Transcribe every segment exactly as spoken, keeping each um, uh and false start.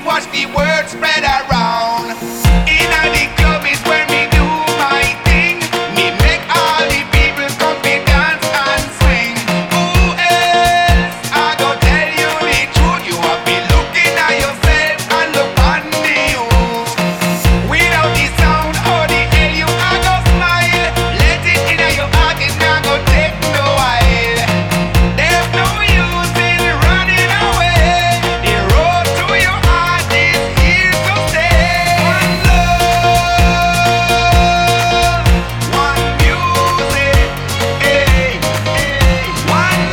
watch the word spread around. In the club is where me do my thing. Me make all the people come to dance and swing. Who else I go tell you the truth? You have been looking at yourself and look on the youth. Without the sound or the hell you I go smile. Let it in your heart, it's not go take no while. There's no use in running away. The road to your heart is here to stay. One love, one music, eh, eh. One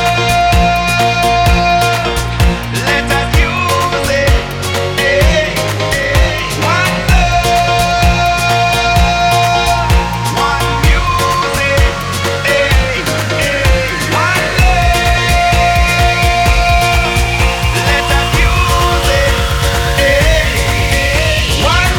love, let us use it, eh, eh. One love, one music, eh, eh. One love, let us use it, eh. One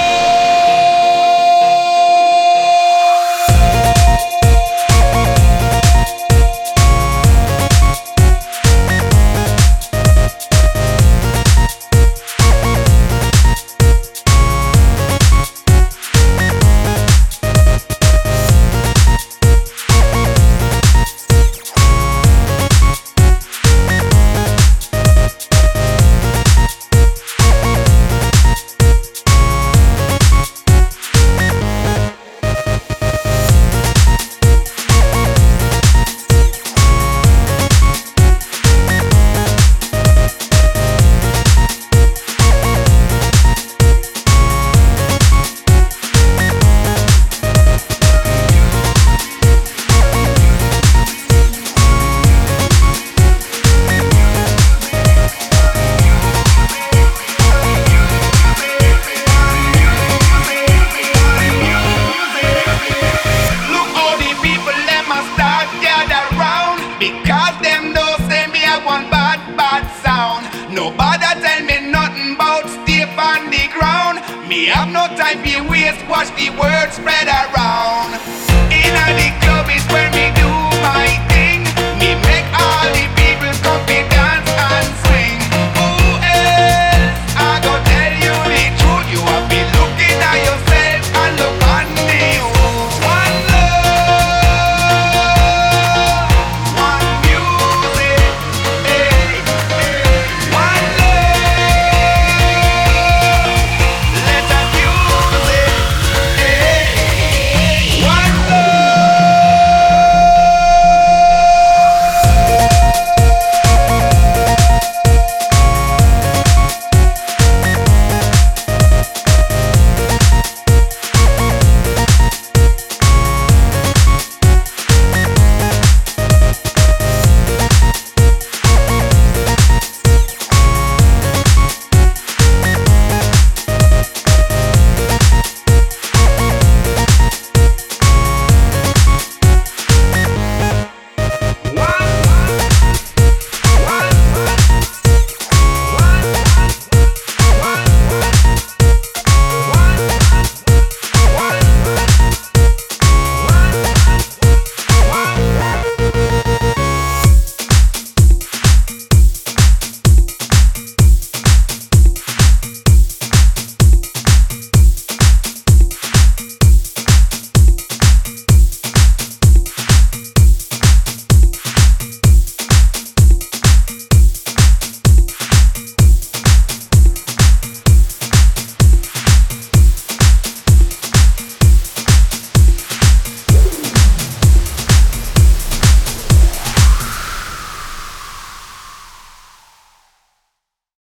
look how the people them a start gather round. Because them know say me have one bad, bad sound. Nobody tell me nothing about stay on the ground. Me have no time for waste, watch the word spread around. In the club is where me